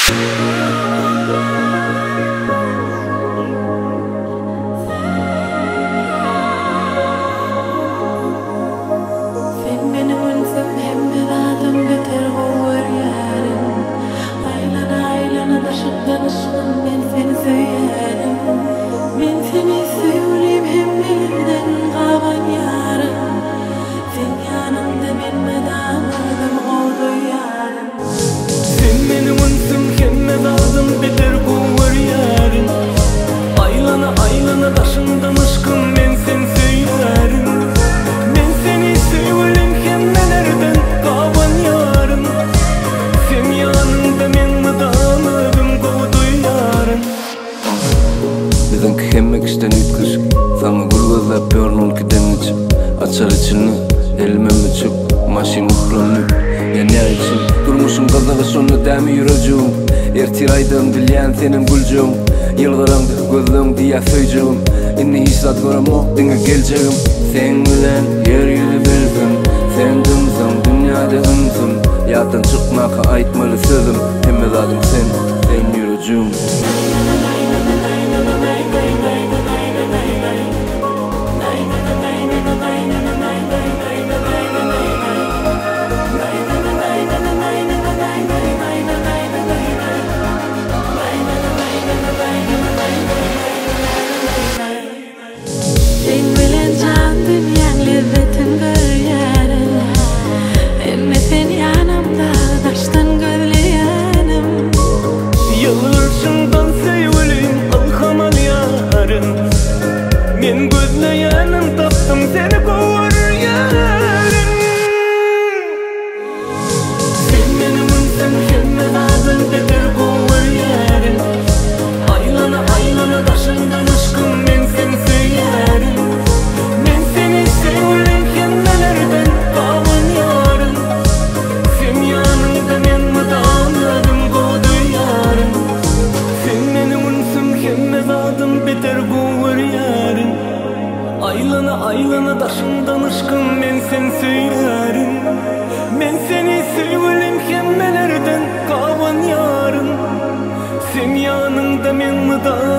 Hemmek işten ütküş sana gurgazlap börnül kidenici açar içini elime müçük maşin uhrunlu yana için durmuşum kazağı sonu dami yürücüğüm ertir aydan bilyen senin gülcüğüm yılgırandı gözlüğüm diye söyleyeceğim inni hissat göremok dine geleceğim sen bilen yer yüzü bilsin sen dımsın dünyada ımsın yattan çıkmaka aitmalı sözüm hemme zadım sen yürücüğüm Men gözleyenim taptım seni kovar yarın. Sen benim ünsen hemme lazım beter kovar yarın. Aylana aylana taşından aşkım men sen söylerim. Men seni sevdim hemmelerden kavan yarın. Sen yanımda men mıdamladım kodu yarın. Sen benim ünsen hemme lazım beter kovar yarın. Aylana aylana taşından aşkım men sen söylerim. Men seni sevdim hemmelerden kavan yarın. Sen yanımda men mıdamladım